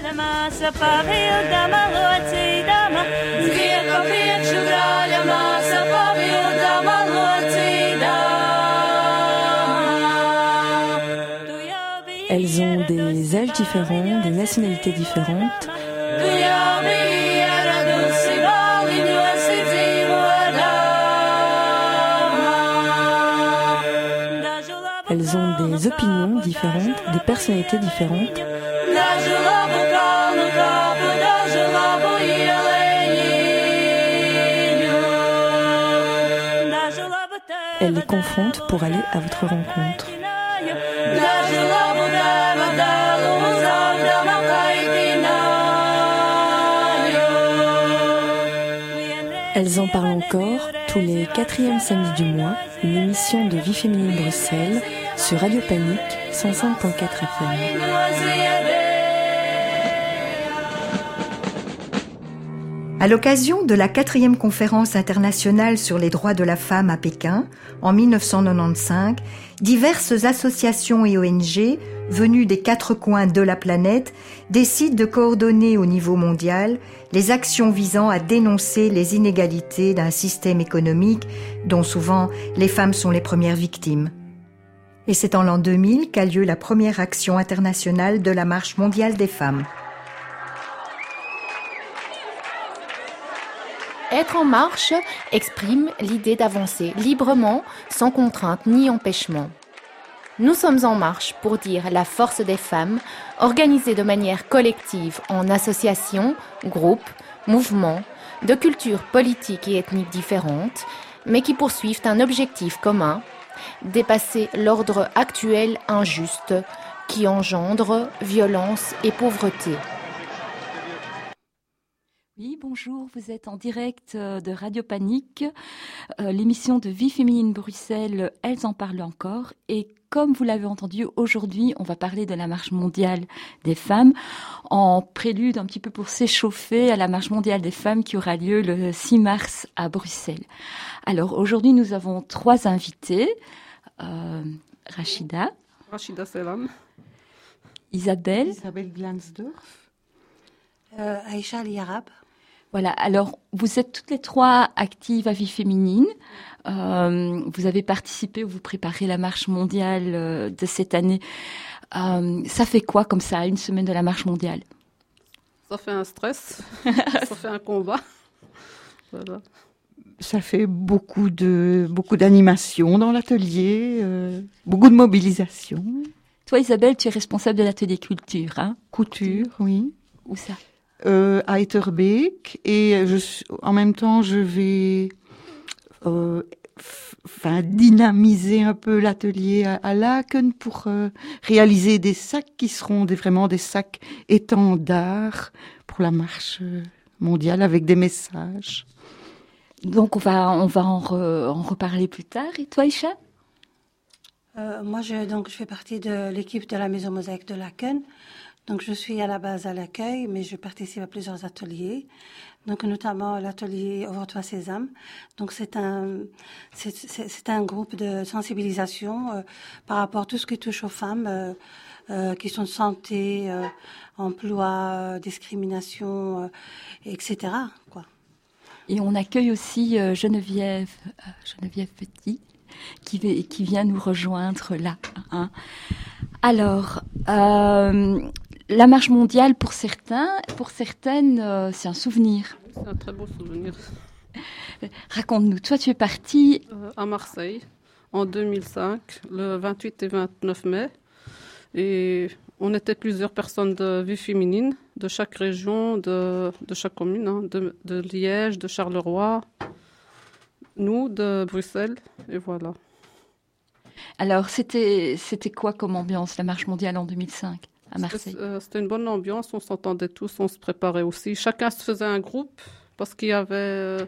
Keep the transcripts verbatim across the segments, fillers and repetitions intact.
Māsa pavildama, locīdama, zvieko priekšu brāļa māsa pavildama, locīdama. Elles ont des âges différents, des nationalités différentes. Elles ont des opinions différentes, des personnalités différentes. Elles les confrontent pour aller à votre rencontre. Elles en parlent encore tous les quatrièmes samedis du mois, une émission de Vie féminine Bruxelles sur Radio Panique cent cinq point quatre F M. À l'occasion de la quatrième conférence internationale sur les droits de la femme à Pékin, en mille neuf cent quatre-vingt-quinze, diverses associations et O N G, venues des quatre coins de la planète, décident de coordonner au niveau mondial les actions visant à dénoncer les inégalités d'un système économique dont souvent les femmes sont les premières victimes. Et c'est en l'an deux mille qu'a lieu la première action internationale de la Marche mondiale des femmes. Être en marche exprime l'idée d'avancer librement, sans contrainte ni empêchement. Nous sommes en marche pour dire la force des femmes, organisées de manière collective en associations, groupes, mouvements, de cultures politiques et ethniques différentes, mais qui poursuivent un objectif commun, dépasser l'ordre actuel injuste qui engendre violence et pauvreté. Oui, bonjour, vous êtes en direct de Radio Panique, euh, l'émission de Vie féminine Bruxelles, Elles en parlent encore. Et comme vous l'avez entendu, aujourd'hui, on va parler de la marche mondiale des femmes, en prélude un petit peu pour s'échauffer à la marche mondiale des femmes qui aura lieu le six mars à Bruxelles. Alors aujourd'hui, nous avons trois invités, euh, Rachida, Rachida Selam, Isabelle, Isabelle Glansdorf, euh, Aïcha Liarab. Voilà, alors vous êtes toutes les trois actives à Vie féminine. Euh, vous avez participé, vous préparez la marche mondiale euh, de cette année. Euh, ça fait quoi comme ça, une semaine de la marche mondiale? Ça fait un stress, ça fait un combat. Voilà. Ça fait beaucoup de beaucoup d'animation dans l'atelier, euh, beaucoup de mobilisation. Toi Isabelle, tu es responsable de l'atelier culture, hein? Couture, oui. Où ça? Euh, à Etterbeek, et je, en même temps je vais euh, enfin dynamiser un peu l'atelier à, à Laken pour euh, réaliser des sacs qui seront des, vraiment des sacs étendards pour la marche mondiale avec des messages. Donc on va on va en, re, en reparler plus tard. Et toi Isha? euh, Moi je donc je fais partie de l'équipe de la Maison Mosaïque de Laken. Donc, je suis à la base à l'accueil, mais je participe à plusieurs ateliers. Donc, notamment l'atelier Ouvre-toi Sésame. Donc, c'est un, c'est, c'est, c'est un groupe de sensibilisation euh, par rapport à tout ce qui touche aux femmes, euh, euh, questions de santé, euh, emploi, euh, discrimination, euh, et cetera, quoi. Et on accueille aussi euh, Geneviève, euh, Geneviève Petit, qui, qui vient nous rejoindre là. Hein. Alors, euh, la marche mondiale, pour certains, pour certaines, euh, c'est un souvenir. C'est un très beau souvenir. Raconte-nous, toi tu es partie euh, à Marseille en deux mille cinq, le vingt-huit et vingt-neuf mai. Et on était plusieurs personnes de Vie féminine, de chaque région, de, de chaque commune, hein, de, de Liège, de Charleroi, nous de Bruxelles, et voilà. Alors, c'était, c'était quoi comme ambiance, la marche mondiale en deux mille cinq à Marseille? C'était, euh, c'était une bonne ambiance, on s'entendait tous, on se préparait aussi. Chacun se faisait un groupe parce qu'il y avait, euh,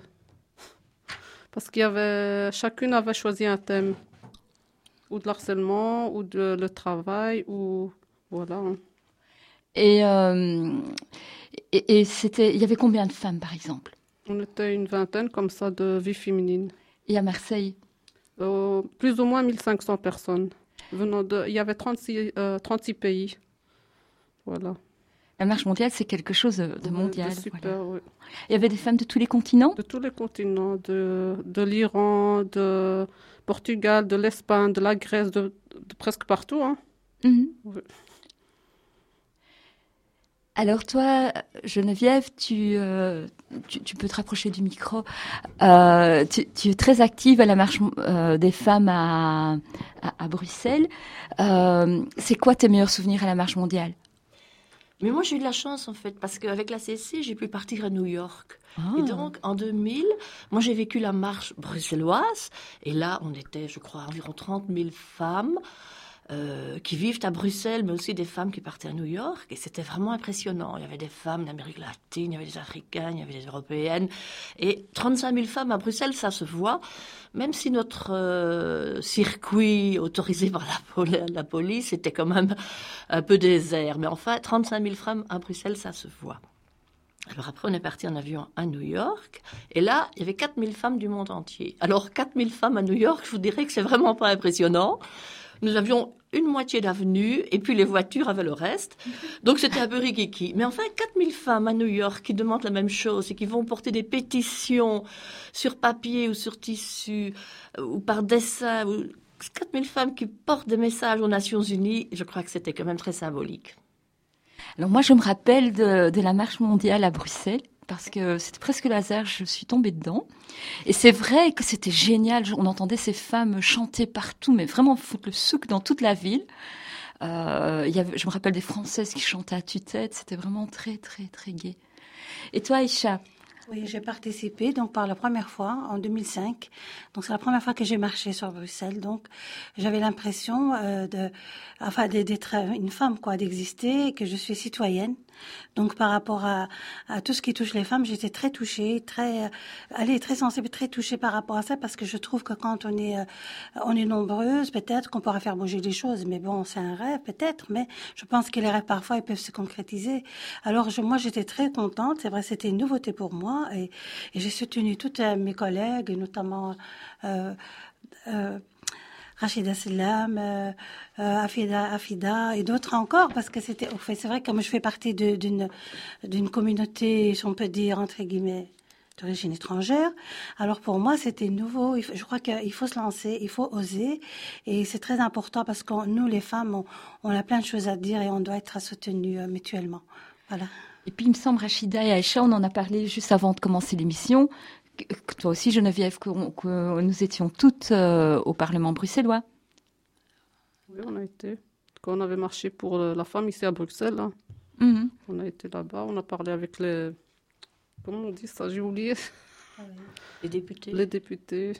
parce qu'il y avait, chacune avait choisi un thème, ou de l'harcèlement, ou de le travail, ou voilà. Hein. Et, euh, et, et c'était, il y avait combien de femmes, par exemple? On était une vingtaine comme ça de Vie féminine. Et à Marseille? Euh, plus ou moins mille cinq cents personnes. Venant de, il y avait trente-six, euh, trente-six pays. Voilà. La marche mondiale, c'est quelque chose de, de mondial. De super, voilà. oui. Il y avait des femmes de tous les continents? De tous les continents, de, de l'Iran, de Portugal, de l'Espagne, de la Grèce, de, de presque partout. Hein. Mm-hmm. Oui. Alors toi, Geneviève, tu, euh, tu, tu peux te rapprocher du micro. Euh, tu, tu es très active à la marche euh, des femmes à, à, à Bruxelles. Euh, c'est quoi tes meilleurs souvenirs à la marche mondiale? Mais moi, j'ai eu de la chance, en fait, parce qu'avec la C C, j'ai pu partir à New York. Ah. Et donc, en deux mille, moi, j'ai vécu la marche bruxelloise. Et là, on était, je crois, environ trente mille femmes euh, qui vivent à Bruxelles, mais aussi des femmes qui partaient à New York. Et c'était vraiment impressionnant. Il y avait des femmes d'Amérique latine, il y avait des Africaines, il y avait des Européennes. Et trente-cinq mille femmes à Bruxelles, ça se voit. Même si notre euh, circuit autorisé par la, pol- la police était quand même un peu désert. Mais enfin, trente-cinq mille femmes à Bruxelles, ça se voit. Alors après, on est parti en avion à New York. Et là, il y avait quatre mille femmes du monde entier. Alors, quatre mille femmes à New York, je vous dirais que c'est vraiment pas impressionnant. Nous avions une moitié d'avenue et puis les voitures avaient le reste. Donc c'était un peu rikiki. Mais enfin, quatre mille femmes à New York qui demandent la même chose et qui vont porter des pétitions sur papier ou sur tissu ou par dessin. Ou... quatre mille femmes qui portent des messages aux Nations Unies, je crois que c'était quand même très symbolique. Alors moi, je me rappelle de, de la marche mondiale à Bruxelles, parce que c'était presque le hasard, je suis tombée dedans. Et c'est vrai que c'était génial, on entendait ces femmes chanter partout, mais vraiment foutre le souk dans toute la ville. Euh, il y avait, je me rappelle des Françaises qui chantaient à tue-tête, c'était vraiment très, très, très gai. Et toi, Aïcha? Oui, j'ai participé donc par la première fois en deux mille cinq. Donc c'est la première fois que j'ai marché sur Bruxelles. Donc j'avais l'impression euh, de, enfin d'être une femme quoi, d'exister, que je suis citoyenne. Donc par rapport à, à tout ce qui touche les femmes, j'étais très touchée, très, allez, très sensible, très touchée par rapport à ça, parce que je trouve que quand on est, euh, on est nombreuses, peut-être qu'on pourra faire bouger les choses. Mais bon, c'est un rêve peut-être, mais je pense que les rêves parfois ils peuvent se concrétiser. Alors je, moi j'étais très contente. C'est vrai, c'était une nouveauté pour moi. Et, et j'ai soutenu toutes mes collègues, notamment euh, euh, Rachida Selam, euh, euh, Afida, Afida et d'autres encore, parce que c'était, en fait, c'est vrai que comme je fais partie de, d'une, d'une communauté, si on peut dire, entre guillemets, d'origine étrangère, alors pour moi c'était nouveau. Il faut, je crois qu'il faut se lancer, il faut oser, et c'est très important parce que nous les femmes, on, on a plein de choses à dire et on doit être soutenues euh, mutuellement. Voilà. Et puis, il me semble, Rachida et Aïcha, on en a parlé juste avant de commencer l'émission, que, que toi aussi, Geneviève, que, que nous étions toutes euh, au Parlement bruxellois. Oui, on a été. Quand on avait marché pour la femme ici à Bruxelles, hein. Mm-hmm. On a été là-bas, on a parlé avec les... Comment on dit ça? J'ai oublié. Les députés. Les députés.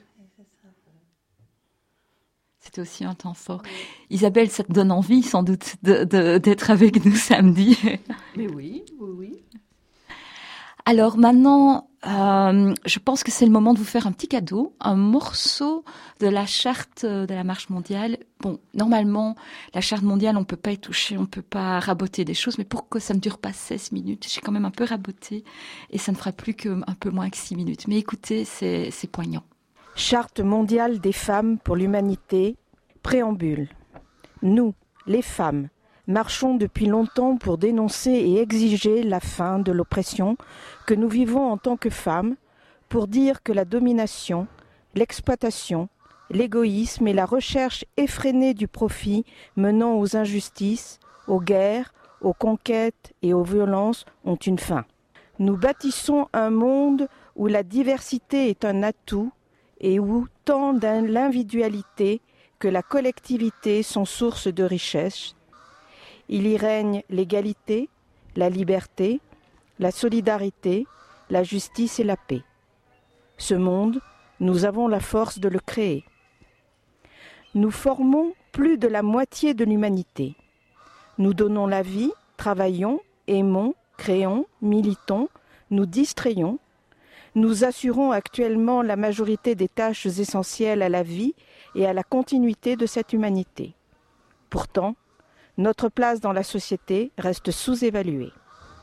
C'était aussi un temps fort. Oui. Isabelle, ça te donne envie, sans doute, de, de, d'être avec nous samedi. Mais oui, oui, oui. Alors maintenant, euh, je pense que c'est le moment de vous faire un petit cadeau, un morceau de la charte de la marche mondiale. Bon, normalement, la charte mondiale, on ne peut pas y toucher, on ne peut pas raboter des choses, mais pour que ça ne dure pas seize minutes, j'ai quand même un peu raboté, et ça ne fera plus qu'un peu moins que six minutes. Mais écoutez, c'est, c'est poignant. Charte mondiale des femmes pour l'humanité, préambule. Nous, les femmes, marchons depuis longtemps pour dénoncer et exiger la fin de l'oppression que nous vivons en tant que femmes, pour dire que la domination, l'exploitation, l'égoïsme et la recherche effrénée du profit menant aux injustices, aux guerres, aux conquêtes et aux violences ont une fin. Nous bâtissons un monde où la diversité est un atout et où tant l'individualité que la collectivité sont source de richesse. Il y règne l'égalité, la liberté, la solidarité, la justice et la paix. Ce monde, nous avons la force de le créer. Nous formons plus de la moitié de l'humanité. Nous donnons la vie, travaillons, aimons, créons, militons, nous distrayons. Nous assurons actuellement la majorité des tâches essentielles à la vie et à la continuité de cette humanité. Pourtant, notre place dans la société reste sous-évaluée.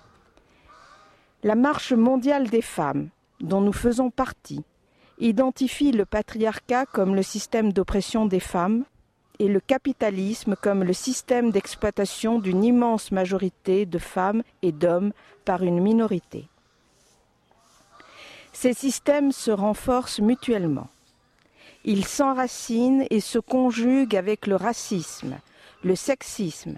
La marche mondiale des femmes, dont nous faisons partie, identifie le patriarcat comme le système d'oppression des femmes et le capitalisme comme le système d'exploitation d'une immense majorité de femmes et d'hommes par une minorité. Ces systèmes se renforcent mutuellement. Ils s'enracinent et se conjuguent avec le racisme, le sexisme.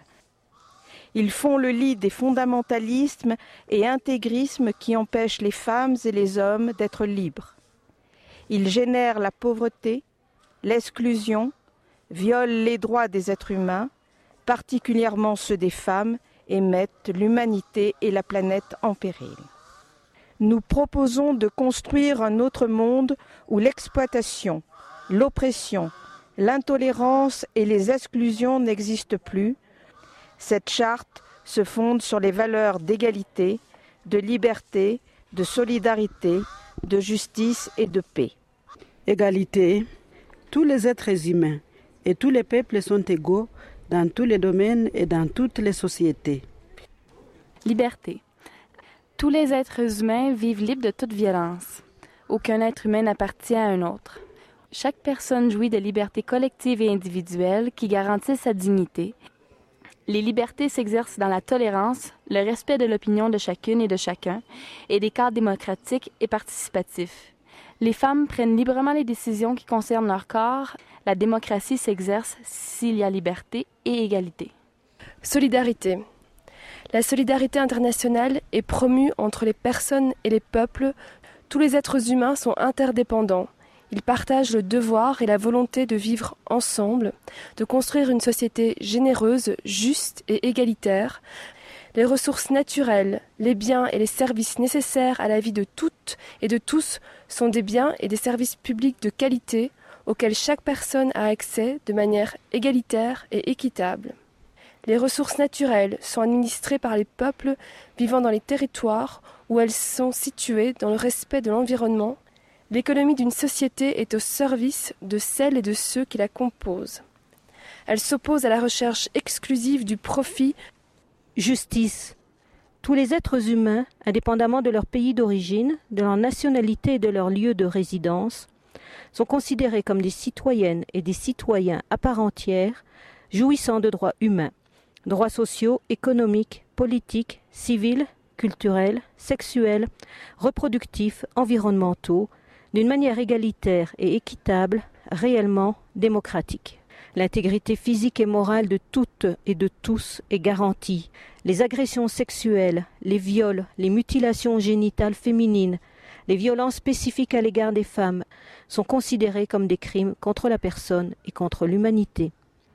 Ils font le lit des fondamentalismes et intégrismes qui empêchent les femmes et les hommes d'être libres. Ils génèrent la pauvreté, l'exclusion, violent les droits des êtres humains, particulièrement ceux des femmes, et mettent l'humanité et la planète en péril. Nous proposons de construire un autre monde où l'exploitation, l'oppression, l'intolérance et les exclusions n'existent plus. Cette charte se fonde sur les valeurs d'égalité, de liberté, de solidarité, de justice et de paix. Égalité. Tous les êtres humains et tous les peuples sont égaux dans tous les domaines et dans toutes les sociétés. Liberté. Tous les êtres humains vivent libres de toute violence. Aucun être humain n'appartient à un autre. Chaque personne jouit de libertés collectives et individuelles qui garantissent sa dignité. Les libertés s'exercent dans la tolérance, le respect de l'opinion de chacune et de chacun, et des cadres démocratiques et participatifs. Les femmes prennent librement les décisions qui concernent leur corps. La démocratie s'exerce s'il y a liberté et égalité. Solidarité. La solidarité internationale est promue entre les personnes et les peuples. Tous les êtres humains sont interdépendants. Ils partagent le devoir et la volonté de vivre ensemble, de construire une société généreuse, juste et égalitaire. Les ressources naturelles, les biens et les services nécessaires à la vie de toutes et de tous sont des biens et des services publics de qualité auxquels chaque personne a accès de manière égalitaire et équitable. Les ressources naturelles sont administrées par les peuples vivant dans les territoires où elles sont situées dans le respect de l'environnement. L'économie d'une société est au service de celles et de ceux qui la composent. Elle s'oppose à la recherche exclusive du profit. Justice. Tous les êtres humains, indépendamment de leur pays d'origine, de leur nationalité et de leur lieu de résidence, sont considérés comme des citoyennes et des citoyens à part entière, jouissant de droits humains, droits sociaux, économiques, politiques, civils, culturels, sexuels, reproductifs, environnementaux, d'une manière égalitaire et équitable, réellement démocratique. L'intégrité physique et morale de toutes et de tous est garantie. Les agressions sexuelles, les viols, les mutilations génitales féminines, les violences spécifiques à l'égard des femmes sont considérés comme des crimes contre la personne et contre l'humanité.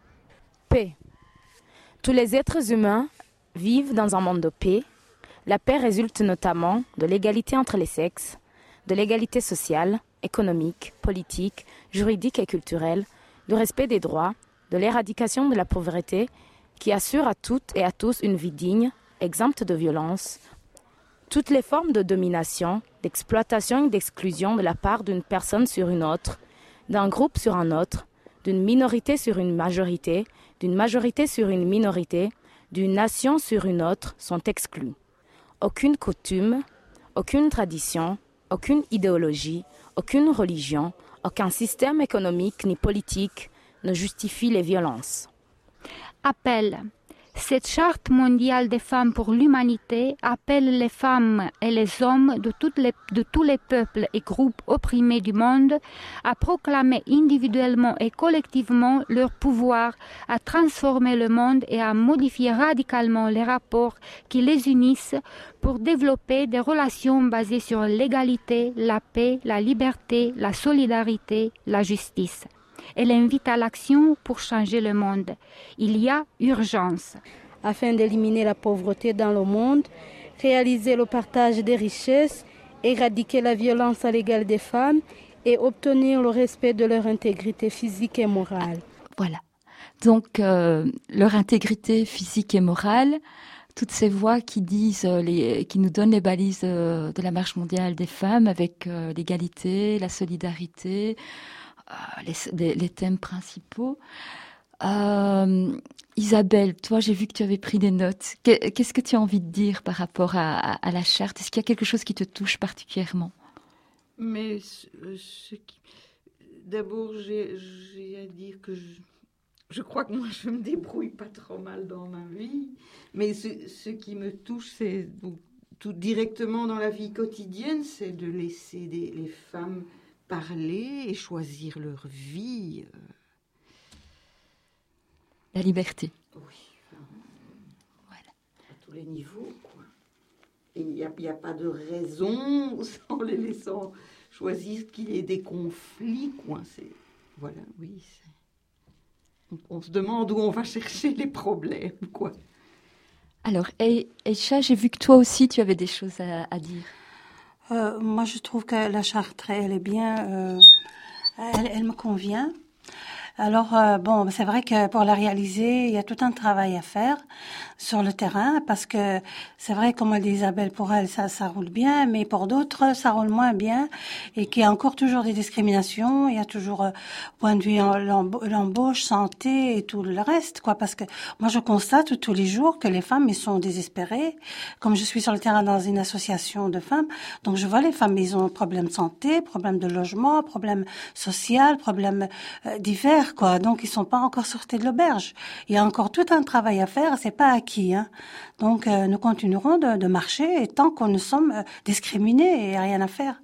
Paix. Tous les êtres humains vivent dans un monde de paix. La paix résulte notamment de l'égalité entre les sexes, de l'égalité sociale, économique, politique, juridique et culturelle, du respect des droits, de l'éradication de la pauvreté, qui assure à toutes et à tous une vie digne, exempte de violence. Toutes les formes de domination, d'exploitation et d'exclusion de la part d'une personne sur une autre, d'un groupe sur un autre, d'une minorité sur une majorité, d'une majorité sur une minorité, d'une nation sur une autre sont exclues. Aucune coutume, aucune tradition, aucune idéologie, aucune religion, aucun système économique ni politique ne justifie les violences. Appel. Cette charte mondiale des femmes pour l'humanité appelle les femmes et les hommes de, toutes les, de tous les peuples et groupes opprimés du monde à proclamer individuellement et collectivement leur pouvoir à transformer le monde et à modifier radicalement les rapports qui les unissent pour développer des relations basées sur l'égalité, la paix, la liberté, la solidarité, la justice. Elle invite à l'action pour changer le monde. Il y a urgence. Afin d'éliminer la pauvreté dans le monde, réaliser le partage des richesses, éradiquer la violence à l'égard des femmes et obtenir le respect de leur intégrité physique et morale. Voilà. Donc, euh, leur intégrité physique et morale, toutes ces voix qui disent, euh, les, qui nous donnent les balises euh, de la marche mondiale des femmes avec euh, l'égalité, la solidarité, euh, les, les, les thèmes principaux. Euh, Isabelle, toi, j'ai vu que tu avais pris des notes. Qu'est-ce que tu as envie de dire par rapport à, à, à la charte? Est-ce qu'il y a quelque chose qui te touche particulièrement? Mais ce, ce qui... d'abord, j'ai, j'ai à dire que je, je crois que moi, je me débrouille pas trop mal dans ma vie. Mais ce, ce qui me touche, c'est donc, tout directement dans la vie quotidienne, c'est de laisser des, les femmes parler et choisir leur vie. La liberté. Oui. Voilà. À tous les niveaux, quoi. Il n'y a, a pas de raison, en les laissant choisir, qu'il y ait des conflits, quoi. C'est, voilà, oui. C'est... On, on se demande où on va chercher les problèmes, quoi. Alors, Aïcha, j'ai vu que toi aussi, tu avais des choses à, à dire. Euh, moi, je trouve que la charte, elle est bien, euh, elle, elle me convient. Alors, euh, bon, c'est vrai que pour la réaliser, il y a tout un travail à faire sur le terrain, parce que c'est vrai, comme elle dit Isabelle, pour elle, ça, ça roule bien, mais pour d'autres, ça roule moins bien, et qu'il y a encore toujours des discriminations, il y a toujours, euh, point de vue l'embauche, santé et tout le reste, quoi, parce que moi, je constate tous les jours que les femmes, elles sont désespérées. Comme je suis sur le terrain dans une association de femmes, donc je vois les femmes, ils ont problèmes de santé, problèmes de logement, problèmes sociaux, problèmes euh, divers, quoi. Donc, ils sont pas encore sortis de l'auberge. Il y a encore tout un travail à faire, c'est pas acquis, hein. Donc, euh, nous continuerons de, de marcher et tant qu'on nous sommes euh, discriminés et rien à faire.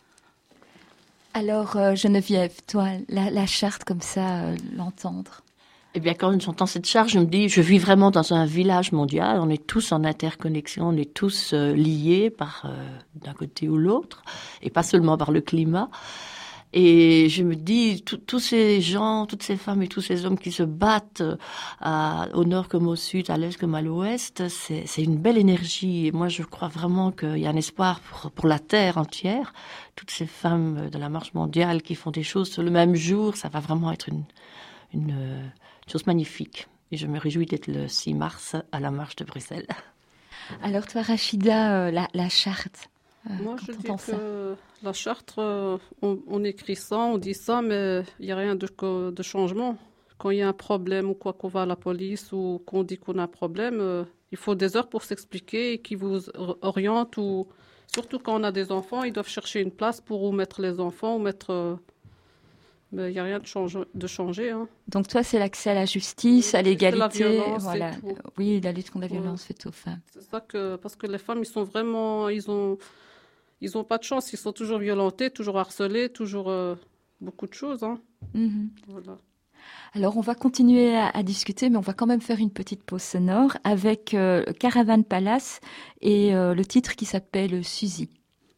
Alors, euh, Geneviève, toi, la, la charte comme ça, euh, l'entendre. Eh bien, quand j'entends cette charte, je me dis, je vis vraiment dans un village mondial. On est tous en interconnexion, on est tous euh, liés par euh, d'un côté ou l'autre, et pas seulement par le climat. Et je me dis, tous ces gens, toutes ces femmes et tous ces hommes qui se battent à, au nord comme au sud, à l'est comme à l'ouest, c'est, c'est une belle énergie. Et moi, je crois vraiment qu'il y a un espoir pour, pour la Terre entière. Toutes ces femmes de la marche mondiale qui font des choses sur le même jour, ça va vraiment être une, une, une chose magnifique. Et je me réjouis d'être le six mars à la marche de Bruxelles. Alors toi, Rachida, euh, la, la charte. Euh, Moi, je dis que ça. La charte, euh, on, on écrit ça, on dit ça, mais il n'y a rien de, de changement. Quand il y a un problème ou quoi, qu'on va à la police ou qu'on dit qu'on a un problème, euh, il faut des heures pour s'expliquer et qu'ils vous orientent. Ou, surtout quand on a des enfants, ils doivent chercher une place pour où mettre les enfants, ou mettre... Euh, mais il n'y a rien de, change, de changé. Hein. Donc toi, c'est l'accès à la justice, oui, à l'égalité. La violence, voilà. Oui, la lutte contre la violence faite aux femmes. C'est ça que... Parce que les femmes, ils sont vraiment... Ils ont... Ils n'ont pas de chance, ils sont toujours violentés, toujours harcelés, toujours euh, beaucoup de choses. Hein. Mm-hmm. Voilà. Alors, on va continuer à, à discuter, mais on va quand même faire une petite pause sonore avec euh, Caravan Palace et euh, le titre qui s'appelle Suzy.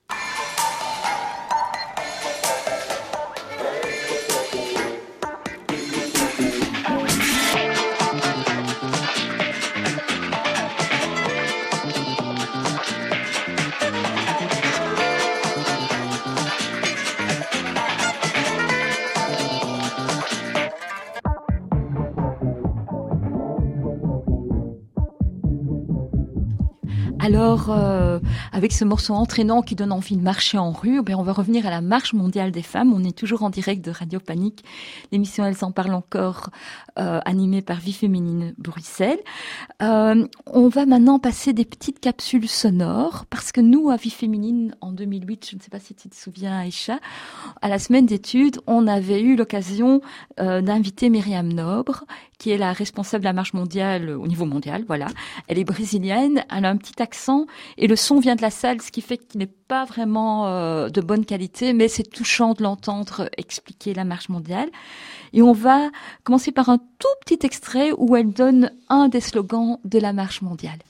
Alors, euh, avec ce morceau entraînant qui donne envie de marcher en rue, ben on va revenir à la Marche mondiale des femmes. On est toujours en direct de Radio Panique. L'émission Elles en parlent encore, euh, animée par Vie Féminine Bruxelles. Euh, on va maintenant passer des petites capsules sonores, parce que nous, à Vie Féminine, en deux mille huit, je ne sais pas si tu te souviens, Aïcha, à la semaine d'études, on avait eu l'occasion euh, d'inviter Myriam Nobre, qui est la responsable de la Marche mondiale au niveau mondial, voilà. Elle est brésilienne, elle a un petit accent et le son vient de la salle, ce qui fait qu'il n'est pas vraiment euh, de bonne qualité, mais c'est touchant de l'entendre expliquer la Marche mondiale. Et on va commencer par un tout petit extrait où elle donne un des slogans de la Marche mondiale.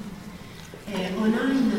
Eh, on a une,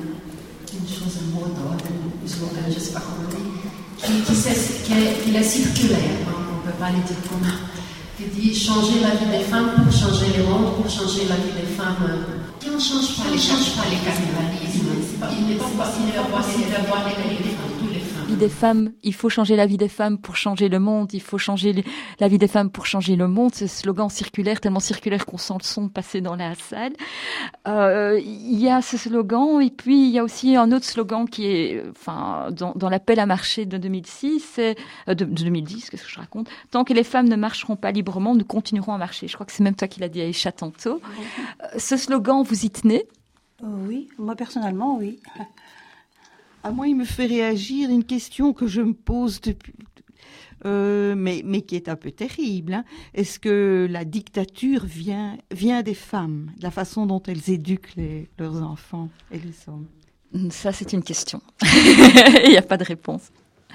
une chose en mode, un slogan, je ne sais pas comment dire, qui, qui, qui, est, qui est circulaire, hein, on ne peut pas le dire comment. Qui dit changer la vie des femmes pour changer le monde, pour changer la vie des femmes. Et on ne change pas, les, change pas les cannibalismes. Il n'est pas possible d'avoir l'égalité pour toutes les femmes. Vie des femmes, il faut changer la vie des femmes pour changer le monde, il faut changer la vie des femmes pour changer le monde. Ce slogan circulaire, tellement circulaire qu'on sent le son passer dans la salle. Euh, il y a ce slogan, et puis il y a aussi un autre slogan qui est, enfin, dans, dans l'appel à marcher de deux mille six, c'est, euh, de, de deux mille dix, qu'est-ce que je raconte? Tant que les femmes ne marcheront pas librement, nous continuerons à marcher. Je crois que c'est même toi qui l'as dit à Aïcha tantôt. Euh, ce slogan, vous y tenez? euh, Oui, moi personnellement, oui. À moi, il me fait réagir une question que je me pose depuis, euh, mais, mais qui est un peu terrible. Hein. Est-ce que la dictature vient, vient des femmes, de la façon dont elles éduquent les, leurs enfants et les hommes? Ça, c'est une question. Il n'y a pas de réponse.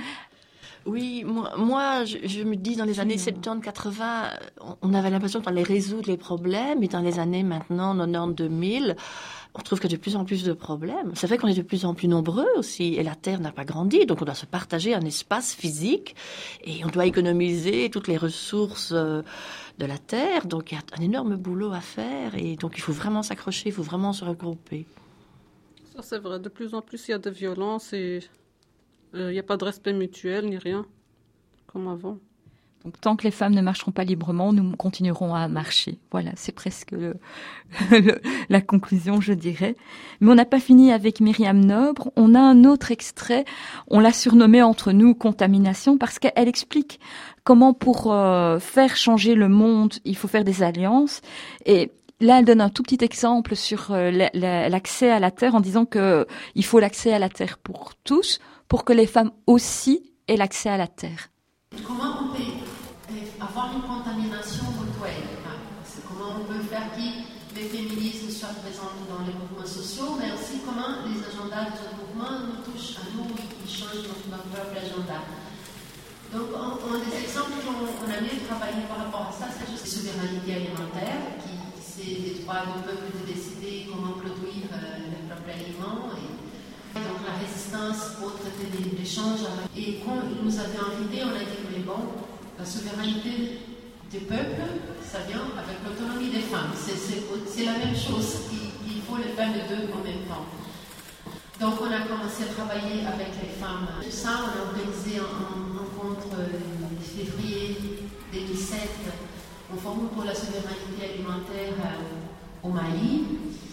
Oui, moi, moi je, je me dis, dans les années soixante-dix quatre-vingts, on avait l'impression qu'on allait résoudre les problèmes, et dans les années maintenant, quatre-vingt-dix deux mille, on trouve qu'il y a de plus en plus de problèmes. C'est vrai qu'on est de plus en plus nombreux aussi, et la Terre n'a pas grandi, donc on doit se partager un espace physique, et on doit économiser toutes les ressources de la Terre, donc il y a un énorme boulot à faire, et donc il faut vraiment s'accrocher, il faut vraiment se regrouper. Ça, c'est vrai. De plus en plus, il y a de violence et il euh, n'y a pas de respect mutuel ni rien, comme avant. Donc, tant que les femmes ne marcheront pas librement, nous continuerons à marcher. Voilà, c'est presque le, le, la conclusion, je dirais. Mais on n'a pas fini avec Myriam Nobre. On a un autre extrait. On l'a surnommé entre nous Contamination parce qu'elle explique comment pour euh, faire changer le monde, il faut faire des alliances. Et là, elle donne un tout petit exemple sur euh, l'accès à la terre en disant que il faut l'accès à la terre pour tous, pour que les femmes aussi aient l'accès à la terre. Comment on peut avoir une contamination mutuelle? Comment on peut faire que les féminismes soient présents dans les mouvements sociaux, mais aussi comment les agendas de ce mouvement nous touchent à nous et qui changent notre, notre propre agenda. Donc, un, un des exemples qu'on on a mieux travaillé par rapport à ça, c'est juste la souveraineté alimentaire, qui c'est le droit du peuple de décider comment produire euh, leurs propres aliments. Et donc la résistance pour traiter l'échange. Et quand ils nous avaient invités, on a dit, mais bon, la souveraineté du peuple, ça vient avec l'autonomie des femmes. C'est, c'est, c'est la même chose, il, il faut le faire les deux en même temps. Donc on a commencé à travailler avec les femmes. Tout ça, on a organisé une rencontre en février deux mille dix-sept, au Forum pour la souveraineté alimentaire euh, au Mali.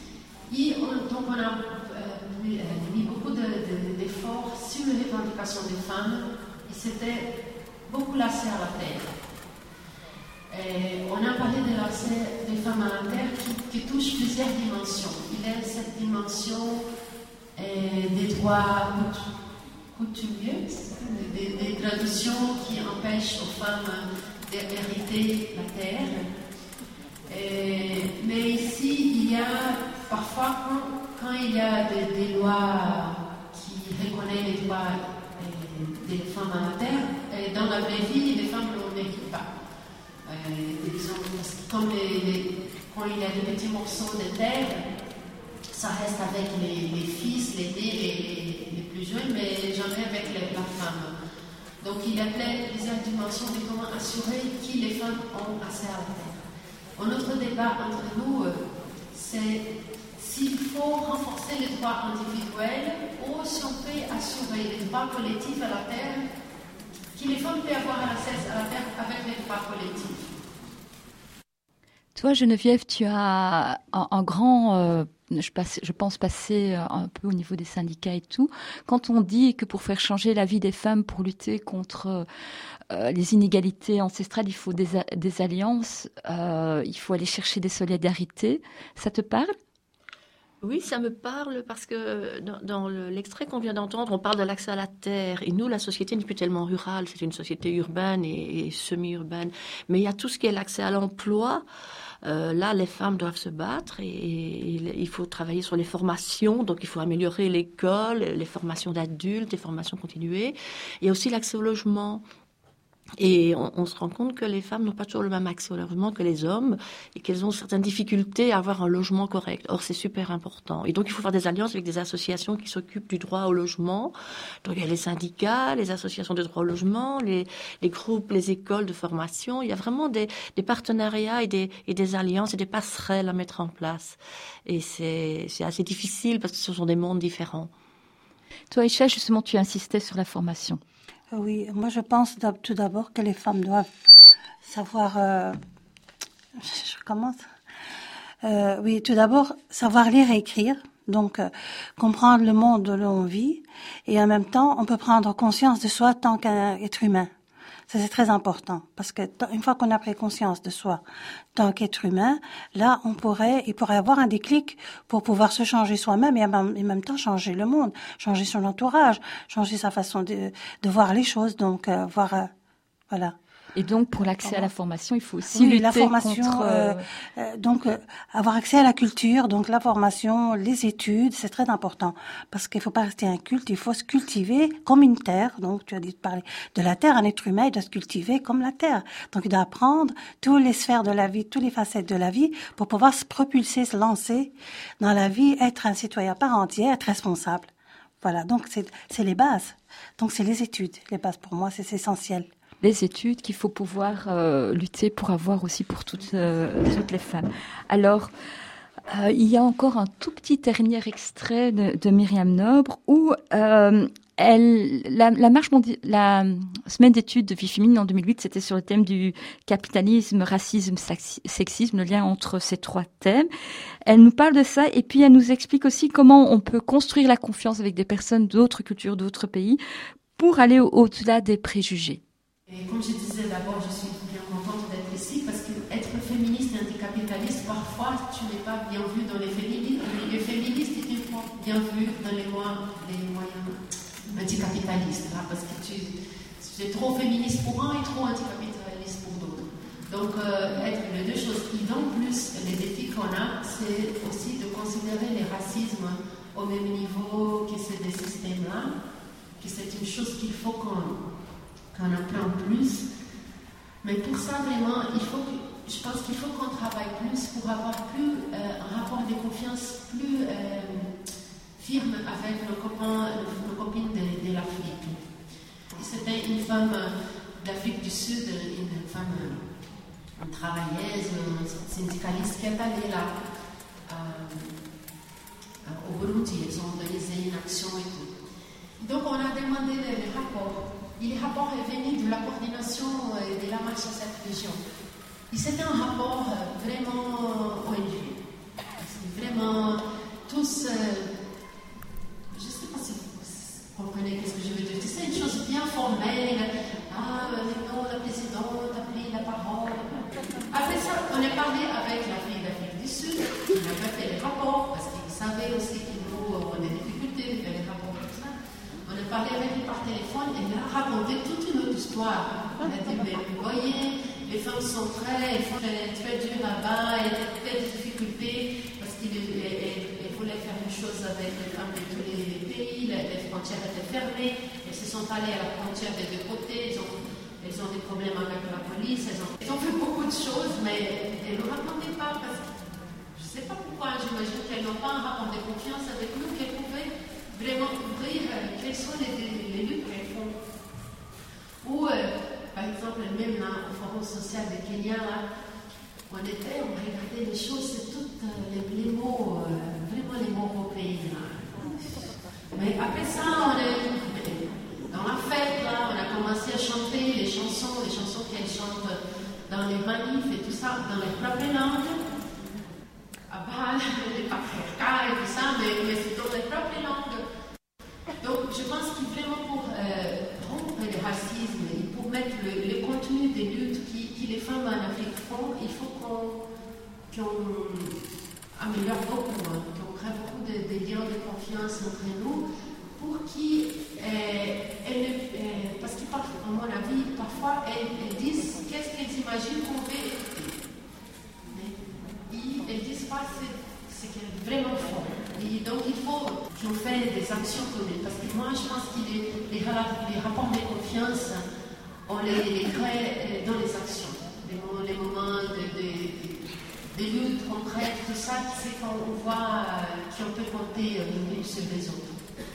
Et on, donc on a euh, mis, euh, mis beaucoup de, de, d'efforts sur les revendications des femmes, et c'était beaucoup l'accès à la terre. Et on a parlé de l'accès des femmes à la terre qui, qui touche plusieurs dimensions. Il y a cette dimension euh, des droits coutumiers, des, des traditions qui empêchent aux femmes d'hériter la terre. Et, mais ici, il y a parfois, quand, quand il y a des, des lois qui reconnaissent les droits euh, des femmes à la terre, et dans la vraie vie, les femmes ne le méritent pas. Euh, disons, comme les, les, quand il y a des petits morceaux de terre, ça reste avec les, les fils, les nés, les, les, les plus jeunes, mais jamais avec les, la femme. Donc il y a plusieurs dimensions de comment assurer qui les femmes ont accès à la terre. Un autre débat entre nous, c'est s'il faut renforcer les droits individuels ou si on peut assurer les droits collectifs à la terre, que les femmes peuvent avoir accès à la terre avec les droits collectifs. Toi, Geneviève, tu as un, un grand, euh, je, passe, je pense, passé un peu au niveau des syndicats et tout. Quand on dit que pour faire changer la vie des femmes, pour lutter contre euh, les inégalités ancestrales, il faut des, des alliances, euh, il faut aller chercher des solidarités, ça te parle ? Oui, ça me parle parce que dans, dans le, l'extrait qu'on vient d'entendre, on parle de l'accès à la terre. Et nous, la société n'est plus tellement rurale, c'est une société urbaine et, et semi-urbaine. Mais il y a tout ce qui est l'accès à l'emploi. Euh, là, les femmes doivent se battre et, et il faut travailler sur les formations. Donc, il faut améliorer l'école, les formations d'adultes, les formations continuées. Il y a aussi l'accès au logement. Et on, on se rend compte que les femmes n'ont pas toujours le même accès au logement que les hommes et qu'elles ont certaines difficultés à avoir un logement correct. Or, c'est super important. Et donc, il faut faire des alliances avec des associations qui s'occupent du droit au logement. Donc, il y a les syndicats, les associations de droit au logement, les, les groupes, les écoles de formation. Il y a vraiment des, des partenariats et des, et des alliances et des passerelles à mettre en place. Et c'est, c'est assez difficile parce que ce sont des mondes différents. Toi, Aïcha, justement, tu insistais sur la formation. Oui, moi je pense tout d'abord que les femmes doivent savoir... Euh, je commence. Euh, oui, tout d'abord, savoir lire et écrire, donc euh, comprendre le monde où l'on vit, et en même temps, on peut prendre conscience de soi tant qu'être humain. Ça, c'est très important, parce que une fois qu'on a pris conscience de soi tant qu'être humain, là, on pourrait, il pourrait avoir un déclic pour pouvoir se changer soi-même et en même temps changer le monde, changer son entourage, changer sa façon de, de voir les choses, donc euh, voir euh, Voilà. Et donc, pour l'accès à la formation, il faut aussi oui, lutter la formation, contre... Euh, euh, donc, euh, avoir accès à la culture, donc la formation, les études, c'est très important. Parce qu'il ne faut pas rester inculte, il faut se cultiver comme une terre. Donc, tu as dit de parler de la terre, un être humain, il doit se cultiver comme la terre. Donc, il doit apprendre toutes les sphères de la vie, toutes les facettes de la vie, pour pouvoir se propulser, se lancer dans la vie, être un citoyen à part entière, être responsable. Voilà, donc c'est, c'est les bases. Donc, c'est les études. Les bases, pour moi, c'est, c'est essentiel. Les études qu'il faut pouvoir euh, lutter pour avoir aussi pour toutes, euh, toutes les femmes. Alors, euh, il y a encore un tout petit dernier extrait de, de Myriam Nobre où euh, elle, la, la, marche mondi- la semaine d'études de vie féminine en deux mille huit, c'était sur le thème du capitalisme, racisme, sexisme, le lien entre ces trois thèmes. Elle nous parle de ça et puis elle nous explique aussi comment on peut construire la confiance avec des personnes d'autres cultures, d'autres pays pour aller au- au-delà des préjugés. Et comme je disais d'abord, je suis bien contente d'être ici parce qu'être féministe et anticapitaliste, parfois, tu n'es pas bien vu dans les féministes. Les féministes étaient bien vus dans les moyens, les moyens anticapitalistes, là, parce que tu, tu es trop féministe pour un et trop anticapitaliste pour d'autres. Donc, euh, être les deux choses. Et en plus, les défis qu'on a, c'est aussi de considérer les racismes au même niveau que ces des systèmes-là, que c'est une chose qu'il faut qu'on qu'on apprend plus. Mais pour ça, vraiment, il faut que, je pense qu'il faut qu'on travaille plus pour avoir plus euh, un rapport de confiance plus euh, firme avec nos copains, nos copines de, de l'Afrique. C'était une femme d'Afrique du Sud, une femme une travailleuse, une syndicaliste qui est allée là euh, au Burundi. Ils ont organisé une action et tout. Donc on a demandé les, les rapports. Et le rapport est venu de la coordination de la marche à cette région. Et c'était un rapport vraiment O N G. Vraiment, tous, euh, je ne sais pas si vous comprenez ce que je veux dire. C'est une chose bien formelle. Ah, non, la présidente a pris la parole. Après ça, on est parlé avec la fille d'Afrique du Sud, qui n'a pas fait les rapports, parce qu'il savait aussi que nous, on a des difficultés de faire les rapports. On a parlé avec lui par téléphone et il a raconté toute une autre histoire. Il a dit, mais vous voyez, les femmes sont très, très, très dures là-bas, il y a des difficultés parce qu'ils voulaient faire une chose avec les femmes de tous les pays, les, les frontières étaient fermées, elles se sont allées à la frontière des deux côtés, elles ont, elles ont des problèmes avec la police, elles ont, elles ont fait beaucoup de choses, mais elles ne nous racontaient pas parce que je ne sais pas pourquoi, j'imagine qu'elles n'ont pas un rapport de confiance avec nous, qu'elles pouvaient vraiment ouvrir euh, quelles sont les, les, les luttes qu'elles font. Ou, euh, par exemple, même là, au Forum social de Kenya, là, on était, on regardait les choses, c'est tous euh, les, les mots, euh, vraiment les mots européens. Là. Mais après ça, on est dans la fête, là, on a commencé à chanter les chansons, les chansons qu'elles chantent dans les manifs et tout ça, dans les propres langues. À Bâle, les patriarcats et tout ça, mais, mais c'est dans les propres langues. Donc, je pense qu'il vraiment pour euh, rompre le racisme et pour mettre le, le contenu des luttes qui, qui les femmes en Afrique font, il faut qu'on, qu'on améliore beaucoup, hein, qu'on crée beaucoup de, de liens de confiance entre nous pour qu'ils, euh, euh, parce qu'à mon avis, parfois, elles, elles disent qu'est-ce qu'elles imaginent qu'on fait. Et elles disent pas ce qu'elles vraiment font. Et donc il faut qu'on fasse des actions communes. Parce que moi je pense que les, les, les rapports de confiance, on les, les crée dans les actions. Les, les moments de, de, de, de lutte concrète, tout ça, c'est quand on voit euh, qu'on peut compter euh, sur les autres.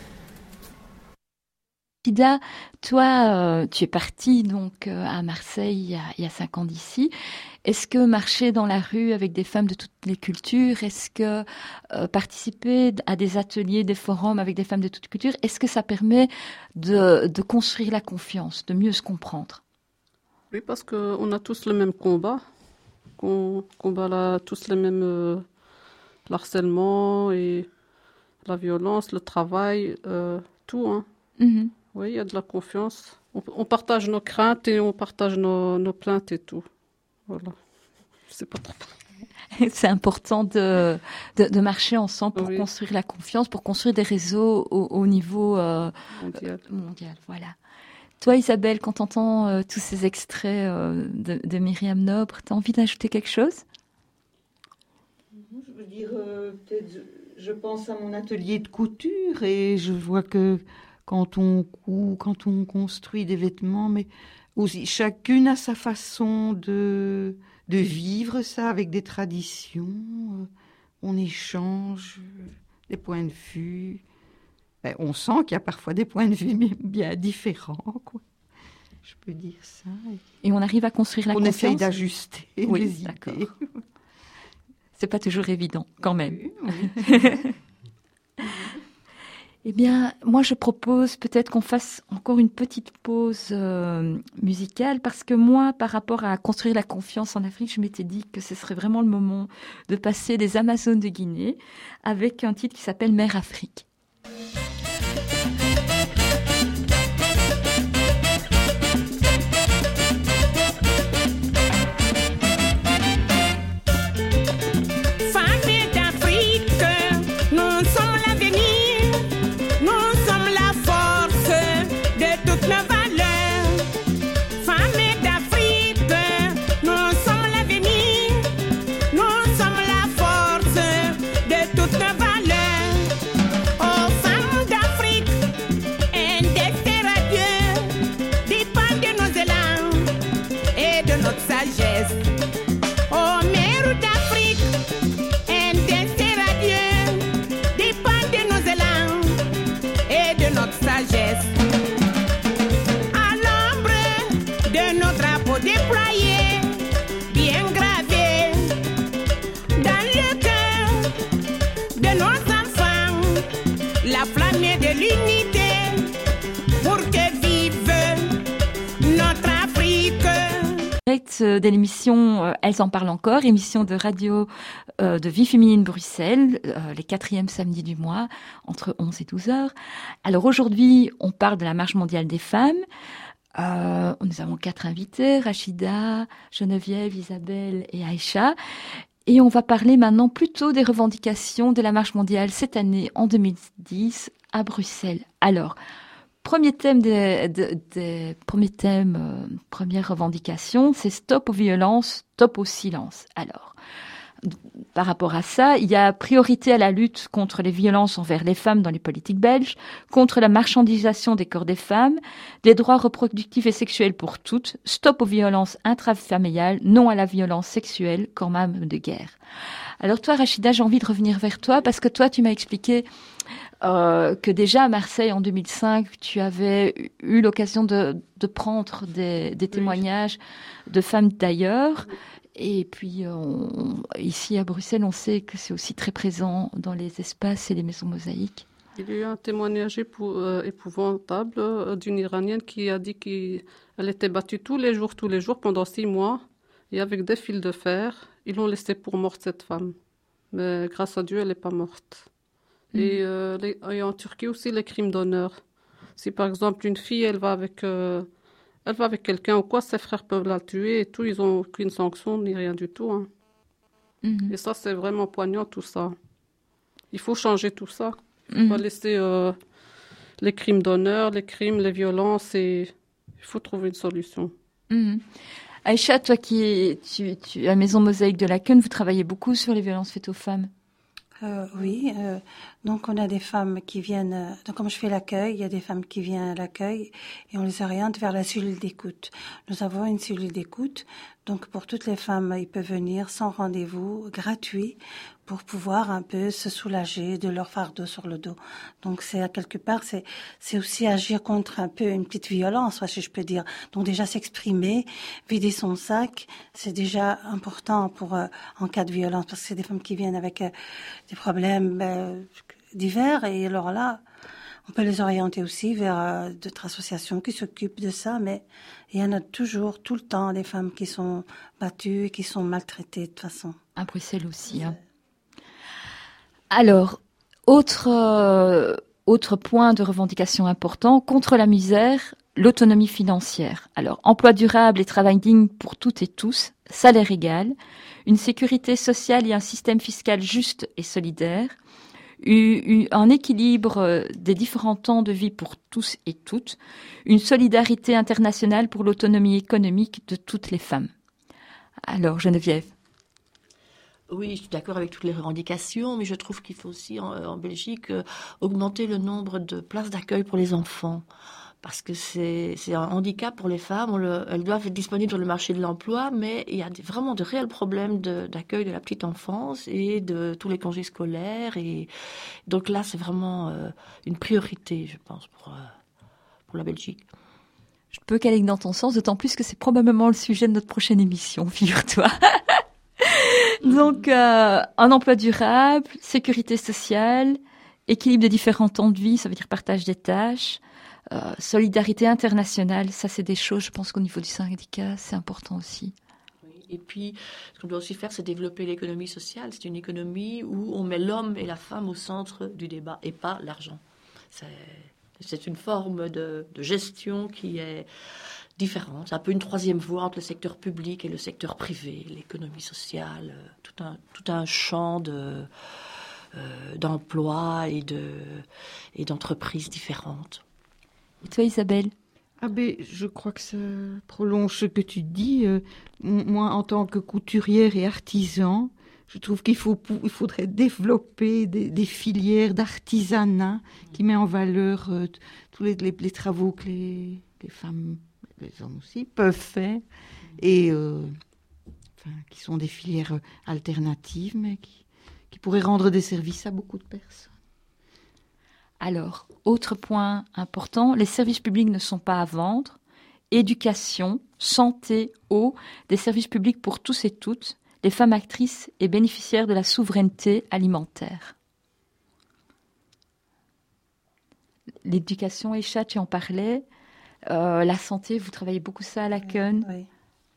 Ida, toi, euh, tu es partie donc euh, à Marseille il y, a, il y a cinq ans d'ici. Est-ce que marcher dans la rue avec des femmes de toutes les cultures, est-ce que euh, participer à des ateliers, des forums avec des femmes de toutes cultures, est-ce que ça permet de, de construire la confiance, de mieux se comprendre? Oui, parce qu'on a tous le même combat. On combat là, tous les mêmes euh, harcèlement et la violence, le travail, euh, tout. Hein. Mm-hmm. Oui, il y a de la confiance. On, on partage nos craintes et on partage nos, nos plaintes et tout. Voilà. Je sais pas trop. C'est important de, de, de marcher ensemble pour oui. construire la confiance, pour construire des réseaux au, au niveau euh, mondial. mondial. Voilà. Toi, Isabelle, quand tu entends euh, tous ces extraits euh, de, de Myriam Nobre, tu as envie d'ajouter quelque chose? Je veux dire, euh, peut-être, je pense à mon atelier de couture et je vois que quand on coud, quand on construit des vêtements, mais aussi chacune a sa façon de, de vivre ça avec des traditions. Euh, on échange des points de vue. Ben, on sent qu'il y a parfois des points de vue bien différents, quoi. Je peux dire ça. Et on arrive à construire la on confiance. On essaye d'ajuster oui, les idées. D'accord. C'est pas toujours évident, quand même. Oui, oui. Eh bien, moi, je propose peut-être qu'on fasse encore une petite pause euh, musicale, parce que moi, par rapport à construire la confiance en Afrique, je m'étais dit que ce serait vraiment le moment de passer les Amazones de Guinée avec un titre qui s'appelle Mère Afrique. De l'émission euh, Elles en parlent encore, émission de radio euh, de Vie féminine Bruxelles, euh, les quatrièmes samedis du mois, entre onze et douze heures. Alors aujourd'hui, on parle de la marche mondiale des femmes. Euh, nous avons quatre invités, Rachida, Geneviève, Isabelle et Aïcha. Et on va parler maintenant plutôt des revendications de la marche mondiale cette année, en deux mille dix, à Bruxelles. Alors, Premier thème, des, des, des, premier thème euh, première revendication, c'est stop aux violences, stop au silence. Alors, par rapport à ça, il y a priorité à la lutte contre les violences envers les femmes dans les politiques belges, contre la marchandisation des corps des femmes, des droits reproductifs et sexuels pour toutes, stop aux violences intrafamiliales, non à la violence sexuelle comme arme de guerre. Alors toi, Rachida, j'ai envie de revenir vers toi parce que toi, tu m'as expliqué euh, que déjà à Marseille en deux mille cinq, tu avais eu l'occasion de, de prendre des, des témoignages de femmes d'ailleurs. Et puis on, ici à Bruxelles, on sait que c'est aussi très présent dans les espaces et les maisons mosaïques. Il y a eu un témoignage épou- euh, épouvantable euh, d'une Iranienne qui a dit qu'elle était battue tous les jours, tous les jours pendant six mois et avec des fils de fer. Ils l'ont laissée pour morte, cette femme. Mais grâce à Dieu, elle n'est pas morte. Mmh. Et, euh, les, et en Turquie aussi, les crimes d'honneur. Si par exemple une fille, elle va avec, euh, elle va avec quelqu'un ou quoi, ses frères peuvent la tuer et tout, ils n'ont aucune sanction ni rien du tout. Hein. Mmh. Et ça, c'est vraiment poignant tout ça. Il faut changer tout ça. Il ne faut mmh. pas laisser euh, les crimes d'honneur, les crimes, les violences, et il faut trouver une solution. Mmh. Aïcha, toi qui tu, tu, à la Maison Mosaïque de Laken, vous travaillez beaucoup sur les violences faites aux femmes. Euh, oui, euh, donc on a des femmes qui viennent, euh, donc comme je fais l'accueil, il y a des femmes qui viennent à l'accueil et on les oriente vers la cellule d'écoute. Nous avons une cellule d'écoute, donc pour toutes les femmes, ils peuvent venir sans rendez-vous, gratuit, pour pouvoir un peu se soulager de leur fardeau sur le dos. Donc c'est à quelque part, c'est c'est aussi agir contre un peu une petite violence, si je peux dire. Donc déjà s'exprimer, vider son sac, c'est déjà important pour euh, en cas de violence, parce que c'est des femmes qui viennent avec euh, des problèmes euh, divers, et alors là, on peut les orienter aussi vers euh, d'autres associations qui s'occupent de ça, mais il y en a toujours, tout le temps, des femmes qui sont battues, qui sont maltraitées de toute façon. À Bruxelles aussi, hein. Alors, autre, euh, autre point de revendication important, contre la misère, l'autonomie financière. Alors, emploi durable et travail digne pour toutes et tous, salaire égal, une sécurité sociale et un système fiscal juste et solidaire, un équilibre des différents temps de vie pour tous et toutes, une solidarité internationale pour l'autonomie économique de toutes les femmes. Alors, Geneviève. Oui, je suis d'accord avec toutes les revendications, mais je trouve qu'il faut aussi, en, en Belgique, euh, augmenter le nombre de places d'accueil pour les enfants. Parce que c'est, c'est un handicap pour les femmes. On le, elles doivent être disponibles sur le marché de l'emploi, mais il y a des, vraiment de réels problèmes de, d'accueil de la petite enfance et de tous les congés scolaires. Et donc là, c'est vraiment euh, une priorité, je pense, pour, euh, pour la Belgique. Je peux qu'aller dans ton sens, d'autant plus que c'est probablement le sujet de notre prochaine émission, figure-toi. Donc, euh, un emploi durable, sécurité sociale, équilibre des différents temps de vie, ça veut dire partage des tâches, euh, solidarité internationale, ça c'est des choses, je pense qu'au niveau du syndicat, c'est important aussi. Et puis, ce qu'on doit aussi faire, c'est développer l'économie sociale. C'est une économie où on met l'homme et la femme au centre du débat et pas l'argent. C'est, c'est une forme de, de gestion qui est différente. C'est un peu une troisième voie entre le secteur public et le secteur privé, l'économie sociale, tout un, tout un champ de, euh, d'emplois et, de, et d'entreprises différentes. Et toi, Isabelle ? Ah ben, je crois que ça prolonge ce que tu dis. Euh, moi, en tant que couturière et artisan, je trouve qu'il faut, il faudrait développer des, des filières d'artisanat qui met en valeur euh, tous les, les, les travaux que les, les femmes, les hommes aussi, peuvent faire, et euh, enfin, qui sont des filières alternatives, mais qui, qui pourraient rendre des services à beaucoup de personnes. Alors, autre point important, les services publics ne sont pas à vendre. Éducation, santé, eau, des services publics pour tous et toutes, les femmes actrices et bénéficiaires de la souveraineté alimentaire. L'éducation, Echa, tu en parlais. Euh, la santé, vous travaillez beaucoup ça à la C U N. Oui.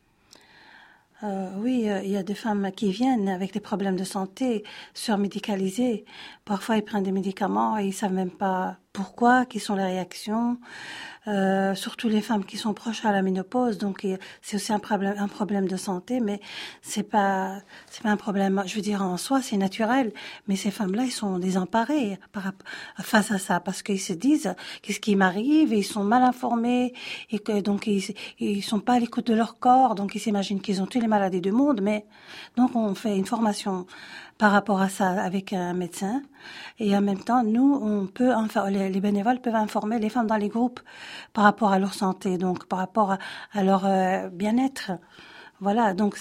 Euh, oui, il euh, y a des femmes qui viennent avec des problèmes de santé surmédicalisés. Parfois, ils prennent des médicaments et ils savent même pas pourquoi, quelles sont les réactions. Euh, surtout les femmes qui sont proches à la ménopause, donc c'est aussi un problème, un problème de santé, mais c'est pas, c'est pas un problème, je veux dire, en soi, c'est naturel, mais ces femmes-là, ils sont désemparées par, face à ça, parce qu'ils se disent, qu'est-ce qui m'arrive, et ils sont mal informés, et que, donc, ils, ils sont pas à l'écoute de leur corps, donc ils s'imaginent qu'ils ont toutes les maladies du monde, mais, donc, on fait une formation par rapport à ça avec un médecin. Et en même temps, nous, on peut, enfin, les, les bénévoles peuvent informer les femmes dans les groupes par rapport à leur santé, donc par rapport à, à leur euh, bien-être. Voilà, donc,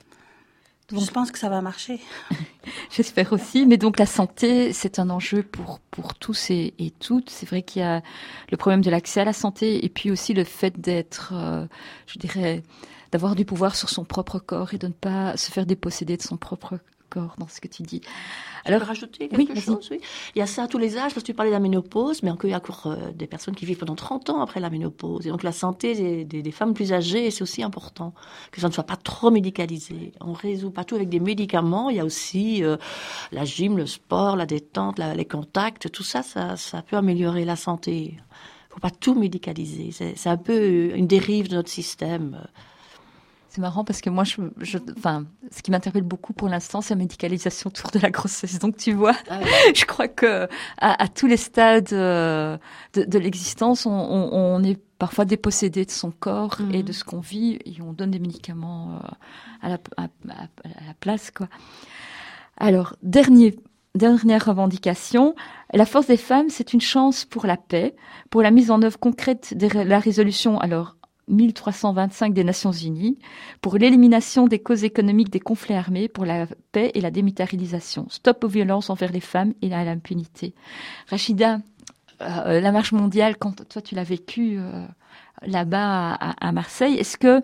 donc je pense que ça va marcher. J'espère aussi, mais donc la santé, c'est un enjeu pour, pour tous et, et toutes. C'est vrai qu'il y a le problème de l'accès à la santé et puis aussi le fait d'être, euh, je dirais, d'avoir du pouvoir sur son propre corps et de ne pas se faire déposséder de son propre corps dans ce que tu dis. Alors, je peux rajouter quelque oui, chose, oui. Il y a ça à tous les âges, parce que tu parlais de la ménopause, mais il y a encore euh, des personnes qui vivent pendant trente ans après la ménopause. Et donc la santé des, des, des femmes plus âgées, c'est aussi important, que ça ne soit pas trop médicalisé. On ne résout pas tout avec des médicaments, il y a aussi euh, la gym, le sport, la détente, la, les contacts, tout ça, ça, ça peut améliorer la santé. Il ne faut pas tout médicaliser, c'est, c'est un peu une dérive de notre système. C'est marrant parce que moi, je, je, enfin, ce qui m'interpelle beaucoup pour l'instant, c'est la médicalisation autour de la grossesse. Donc, tu vois, ah oui. Je crois que à, à tous les stades euh, de, de l'existence, on, on, on est parfois dépossédé de son corps mmh. et de ce qu'on vit, et on donne des médicaments euh, à, la, à, à, à la place, quoi. Alors, dernier. Dernière revendication, la force des femmes, c'est une chance pour la paix, pour la mise en œuvre concrète de la résolution, alors, mille trois cent vingt-cinq des Nations Unies, pour l'élimination des causes économiques des conflits armés, pour la paix et la démilitarisation. Stop aux violences envers les femmes et à l'impunité. Rachida, euh, la marche mondiale, quand toi tu l'as vécue euh, là-bas à, à Marseille, est-ce que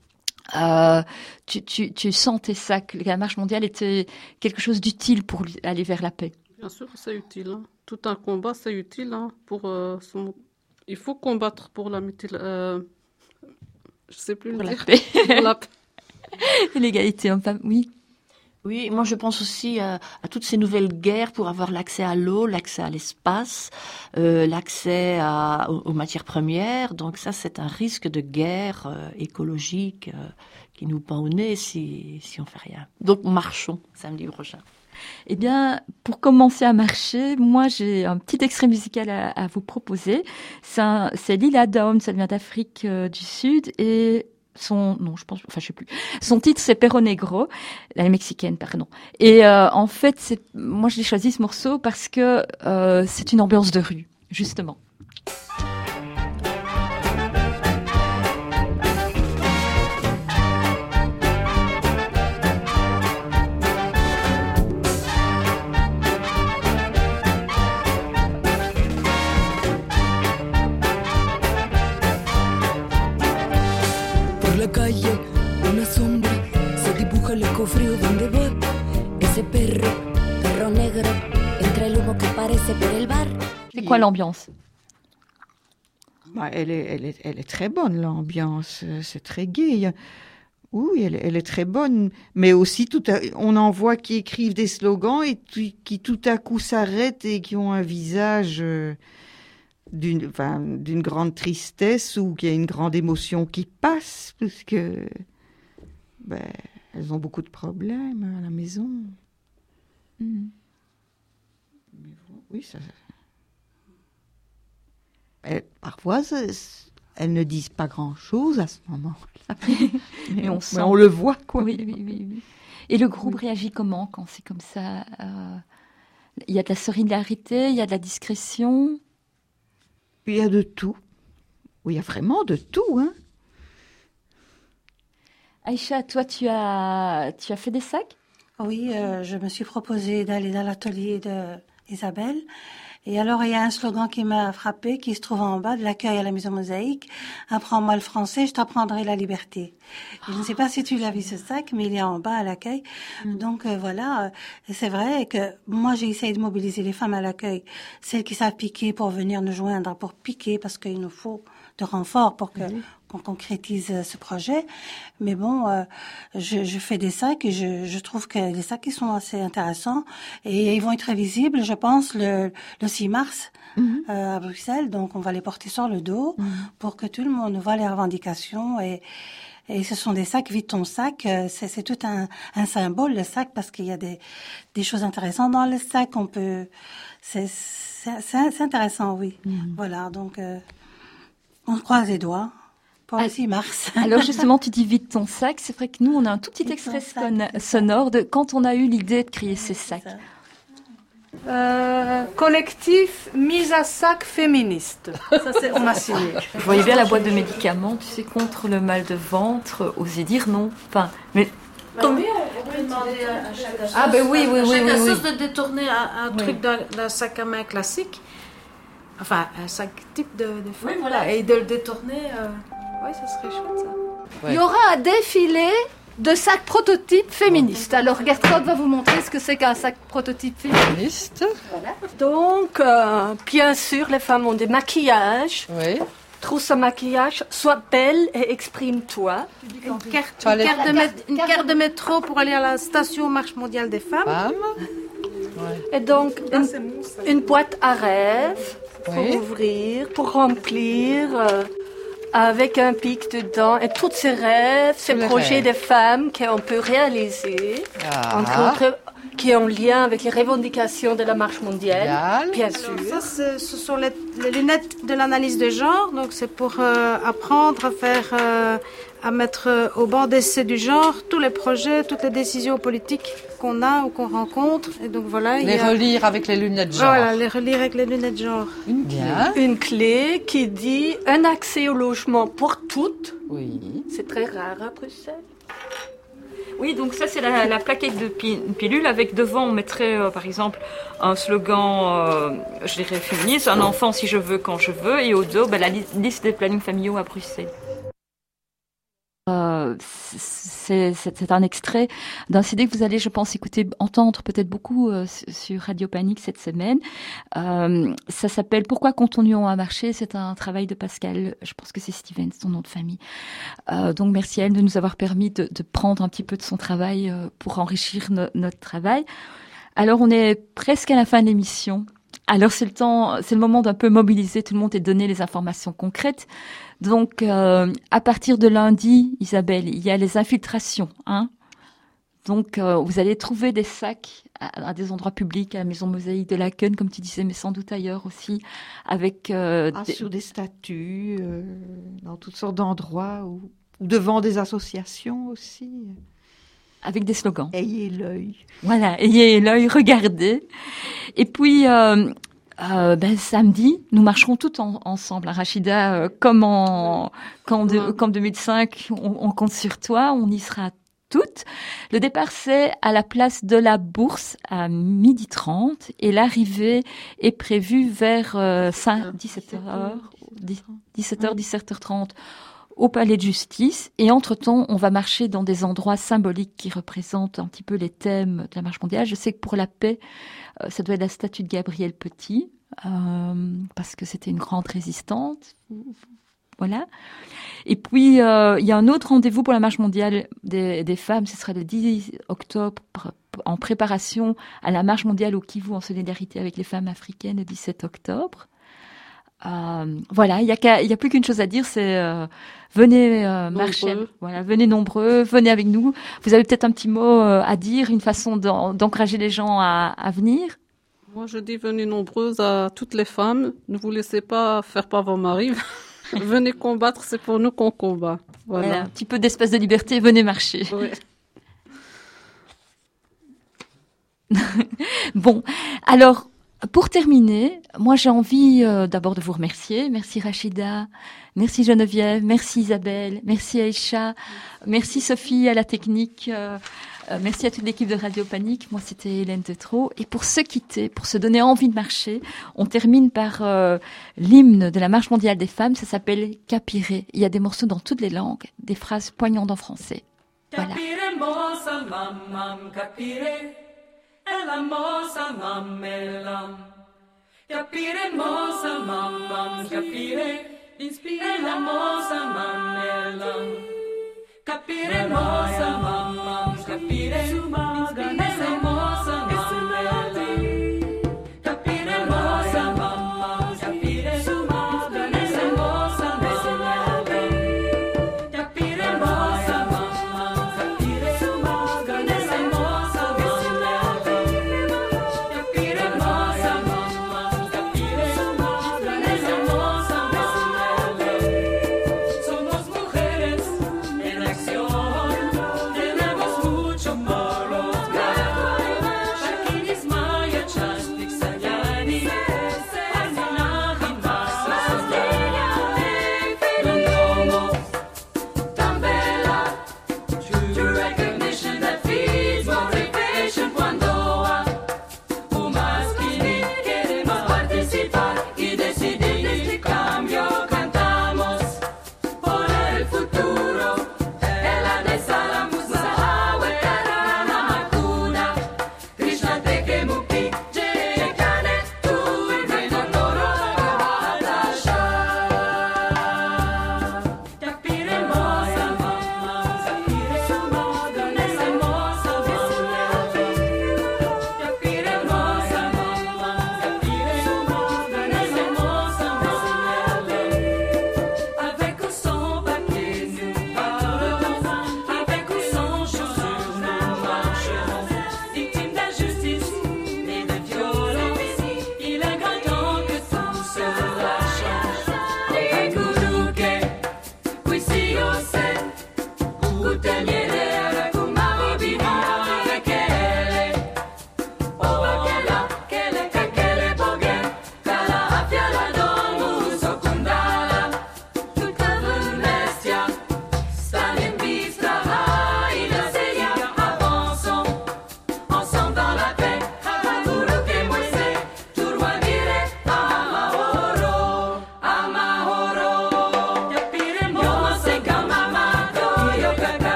euh, tu, tu, tu sentais ça, que la marche mondiale était quelque chose d'utile pour aller vers la paix? Bien sûr que c'est utile. Hein. Tout un combat, c'est utile. Hein, pour, euh, son... Il faut combattre pour la mutil... euh... Je ne sais plus pour le la dire. Paix. Pour la paix. L'égalité homme-femme, oui. Oui, moi je pense aussi à, à toutes ces nouvelles guerres pour avoir l'accès à l'eau, l'accès à l'espace, euh, l'accès à, aux, aux matières premières. Donc ça, c'est un risque de guerre euh, écologique euh, qui nous pend au nez si, si on fait rien. Donc marchons samedi prochain. Eh bien, pour commencer à marcher, moi, j'ai un petit extrait musical à, à vous proposer. C'est, un, c'est Lila Downs, elle vient d'Afrique euh, du Sud et son, non, je pense, enfin, je sais plus. Son titre, c'est Perro Negro, elle est mexicaine, pardon. Et euh, en fait, c'est, moi, j'ai choisi ce morceau parce que euh, c'est une ambiance de rue, justement. Calle, una sombra se dibuja el cofrío donde voy. Ese perro, perro negro, entre el humo que aparece por el bar. C'est quoi l'ambiance? Bah, elle, est, elle, est, elle est très bonne, l'ambiance. C'est très gai. Oui, elle, elle est très bonne. Mais aussi, tout à, on en voit qui écrivent des slogans et qui, qui tout à coup s'arrêtent et qui ont un visage... Euh, d'une, enfin, d'une grande tristesse ou qu'il y a une grande émotion qui passe, parce que ben, elles ont beaucoup de problèmes à la maison. Mmh. Mais bon, oui, ça... Elles, parfois, ça, elles ne disent pas grand-chose à ce moment-là. mais, mais, on, on, sent... mais on le voit, quoi. Oui, oui, oui, oui. Et le groupe oui. réagit comment quand c'est comme ça? euh... Il y a de la solidarité, il y a de la discrétion. Il y a de tout. Oui, il y a vraiment de tout, hein. Aïcha, toi, tu as, tu as fait des sacs? Oui, euh, je me suis proposée d'aller dans l'atelier d'Isabelle. Et alors, il y a un slogan qui m'a frappée, qui se trouve en bas de l'accueil à la Maison Mosaïque. Apprends-moi le français, je t'apprendrai la liberté. Et je ne sais pas si tu l'as vu ce sac, mais il est en bas à l'accueil. Mm. Donc euh, voilà, euh, c'est vrai que moi j'ai essayé de mobiliser les femmes à l'accueil, celles qui savent piquer pour venir nous joindre, pour piquer, parce qu'il nous faut de renfort pour que mm. qu'on concrétise ce projet. Mais bon, euh, je, je fais des sacs et je, je trouve que les sacs ils sont assez intéressants et ils vont être visibles, je pense, le, le six mars mm-hmm. euh, à Bruxelles. Donc on va les porter sur le dos mm-hmm. pour que tout le monde voit les revendications et Et ce sont des sacs, vide ton sac, c'est, c'est tout un, un symbole, le sac, parce qu'il y a des, des choses intéressantes dans le sac. On peut, c'est, c'est, c'est, c'est intéressant, oui. Mmh. Voilà, donc euh, on croise les doigts pour le six mars. Alors justement, tu dis vide ton sac. C'est vrai que nous, on a un tout petit vide extrait sac, sonore de quand on a eu l'idée de créer ces sacs. Euh, collectif mise à sac féministe. Ça, c'est, on a signé. Je voyais bien la boîte de médicaments, tu sais, contre le mal de ventre, oser dire non. Enfin, mais bah comme... oui, on peut demander à, à chaque assos, ah ben oui, oui, à oui, chaque oui, assos oui. de détourner un, un oui. truc d'un, d'un sac à main classique, enfin un sac type de, de femme, oui, voilà, et de le détourner. Euh... Oui, ça serait chouette ça. Ouais. Il y aura un défilé de sacs prototypes féministes. Alors Gertrude va vous montrer ce que c'est qu'un sac prototype féministe. Voilà. Donc, euh, bien sûr, les femmes ont des maquillages. Oui. Trouve ce maquillage, sois belle et exprime-toi. Une carte, une, carte de, mét- une carte de métro pour aller à la station Marche mondiale des femmes. Femme. Ouais. Et donc, une, une boîte à rêves pour oui. ouvrir, pour remplir... Euh, avec un pic dedans et tous ces rêves, ces Les projets rêves. de femmes qu'on peut réaliser, ah. entre autres, qui ont lien avec les revendications de la marche mondiale, bien sûr. Alors ça, c'est, ce sont les, les lunettes de l'analyse de genre, donc c'est pour euh, apprendre à faire, euh, à mettre euh, au banc d'essai du genre tous les projets, toutes les décisions politiques qu'on a ou qu'on rencontre. Et donc voilà. Les il y a... relire avec les lunettes genre. Voilà, les relire avec les lunettes genre. Une clé. Une clé qui dit un accès au logement pour toutes. Oui. C'est très rare à Bruxelles. Oui, donc ça c'est la, la plaquette de pilule avec devant on mettrait euh, par exemple un slogan, euh, je dirais féministe, un enfant si je veux quand je veux, et au dos ben, la li- liste des plannings familiaux à Bruxelles. Euh, c'est, c'est, c'est un extrait d'un C D que vous allez, je pense, écouter, entendre peut-être beaucoup euh, sur Radio Panique cette semaine. Euh, ça s'appelle « Pourquoi continuons à marcher ?» C'est un travail de Pascal, je pense que c'est Stevens, son nom de famille. Euh, donc merci à elle de nous avoir permis de, de prendre un petit peu de son travail euh, pour enrichir no, notre travail. Alors on est presque à la fin de l'émission. Alors c'est le temps, c'est le moment d'un peu mobiliser tout le monde et de donner les informations concrètes. Donc, euh, à partir de lundi, Isabelle, il y a les infiltrations, hein, Donc, euh, vous allez trouver des sacs à, à des endroits publics, à la Maison Mosaïque de Laken, comme tu disais, mais sans doute ailleurs aussi, avec euh, ah, des... sur des statues, euh, dans toutes sortes d'endroits, ou, ou devant des associations aussi. Avec des slogans. Ayez l'œil. Voilà, ayez l'œil, regardez. Et puis, euh, euh, ben, samedi, nous marcherons toutes en, ensemble. Rachida, euh, comme en comme, de, comme deux mille cinq, on, on compte sur toi, on y sera toutes. Le départ, c'est à la place de la Bourse à midi trente et l'arrivée est prévue vers euh, dix-sept heures, dix-sept heures, dix-sept heures trente au Palais de Justice. Et entre-temps, on va marcher dans des endroits symboliques qui représentent un petit peu les thèmes de la marche mondiale. Je sais que pour la paix, euh, ça doit être la statue de Gabriel Petit, euh, parce que c'était une grande résistante. Voilà. Et puis, euh, il y a un autre rendez-vous pour la marche mondiale des, des femmes. Ce sera le dix octobre, en préparation à la marche mondiale au Kivu en solidarité avec les femmes africaines le dix-sept octobre. Euh, voilà, il y a qu'à, il y a plus qu'une chose à dire, c'est euh, venez euh, marcher. Voilà, venez nombreux, venez avec nous. Vous avez peut-être un petit mot euh, à dire, une façon d'en, d'encourager les gens à, à venir. Moi, je dis venez nombreuses à toutes les femmes. Ne vous laissez pas faire par vos maris. Venez combattre, c'est pour nous qu'on combat. Voilà. Voilà, un petit peu d'espace de liberté, venez marcher. Oui. Bon, alors, pour terminer, moi j'ai envie euh, d'abord de vous remercier. Merci Rachida, merci Geneviève, merci Isabelle, merci Aïcha, merci Sophie à la technique. Euh, Euh, merci à toute l'équipe de Radio Panique. Moi, c'était Hélène Tetreault. Et pour se quitter, pour se donner envie de marcher, on termine par euh, l'hymne de la Marche mondiale des femmes. Ça s'appelle Capire. Il y a des morceaux dans toutes les langues, des phrases poignantes en français. Voilà. Capire mosa mamam capire, ella mosa mamellam. Capire mosa mamam capire, ella mosa mamellam. Capire mosa mamam capire, ella mosa mamellam. Capire mosa mamam capire, ella mosa mamellam. Capire mosa mamam capire, ella mosa mamellam. Capire mosa mamam capire, ella mosa mamellam. Somos mujeres en acción, tenemos mucho por lograr.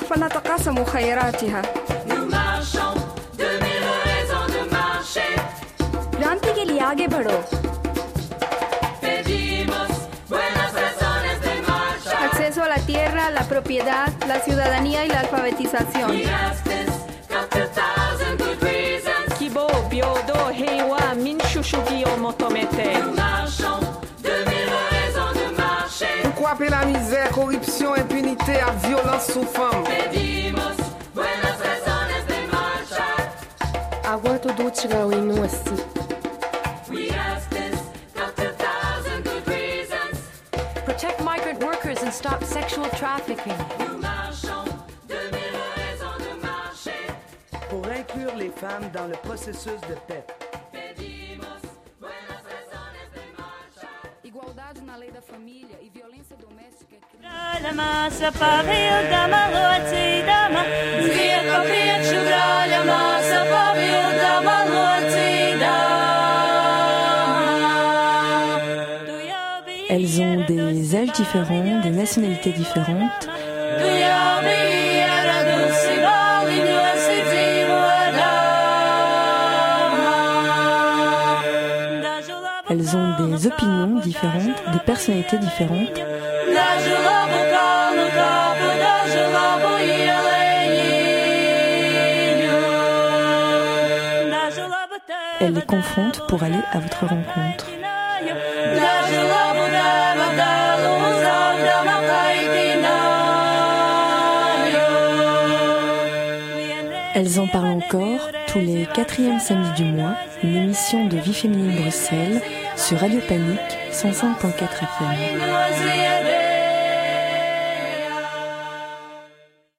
فنتقاسم خيراتها. Nous marchons de mille raisons de marcher. क्रांति के लिए आगे बढ़ो. Pedimos buenas razones de marchar. Acceso a la tierra, la propiedad, la ciudadanía y la alfabetización. Kibo, byodo, heiwa, minshushigi o motomete. Nous marchons de mille raisons de marcher. Pourquoi appeler la misère, corruption, impunité à violence sous femme? Pedimos buenas razones de marchar. Agua todo chigawinosi. We ask this for two thousand good reasons. Protect migrant workers and stop sexual trafficking. Nous marchons de mille raisons de marcher. Pour inclure les femmes dans le processus de paix. Pedimos buenas razones de marchar. Igualdade na lei da família e violência doméstica. Dama sapavio dama loti dama. Zia kopia chudraля ma sapavio dama loti dama. Elles ont des âges différents, des nationalités différentes. Elles ont des opinions différentes, des personnalités différentes. Elles les confrontent pour aller à votre rencontre. Elles en parlent encore tous les quatrièmes samedis du mois, une émission de Vie féminine Bruxelles sur Radio Panique cent cinq virgule quatre F M.